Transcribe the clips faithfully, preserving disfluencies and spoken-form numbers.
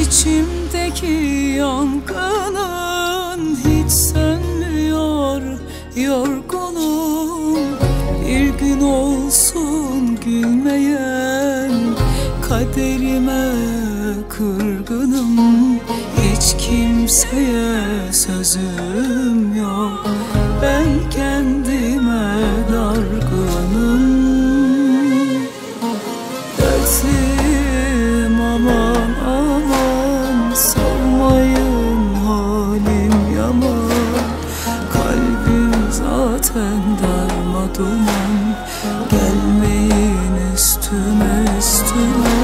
İçimdeki yangının hiç sönmüyor, yorgunum. Bir gün olsun gülmeyen kaderime kırgınım. Hiç kimseye sözüm yok, ben kendime dargınım. Dertliyim aman aman, sormayın halim yaman. Kalbim zaten darmaduman, gelmeyin üstüme üstüme.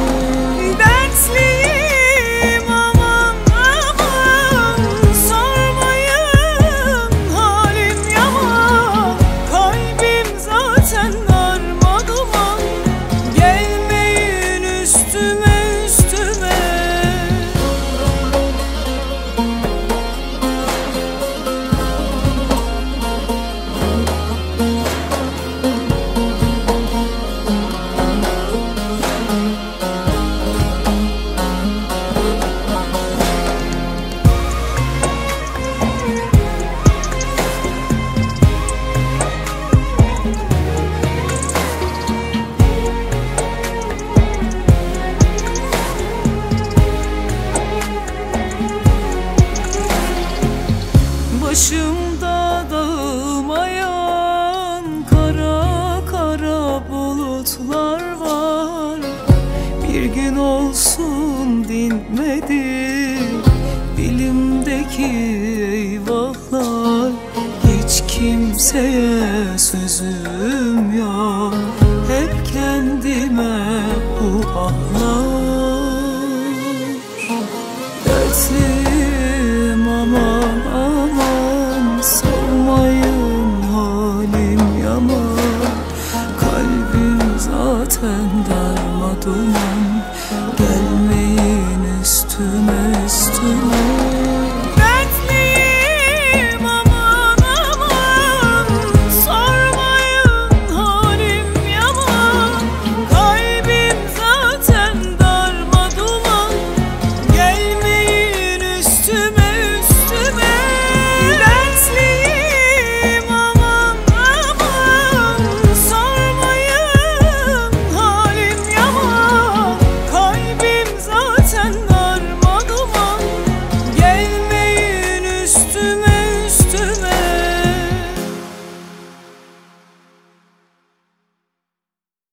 Dertliyim aman aman, sormayın halim yaman. Kalbim zaten darmaduman, gelmeyin üstüme üstüme. Başımda dağılmayan kara kara bulutlar var. Bir gün olsun dinmedi dilimdeki eyvahlar. Hiç kimseye sözüm yok, hep kendime bu ahlar. Dertliyim aman aman, sormayın halim yaman. Kalbim zaten darmaduman,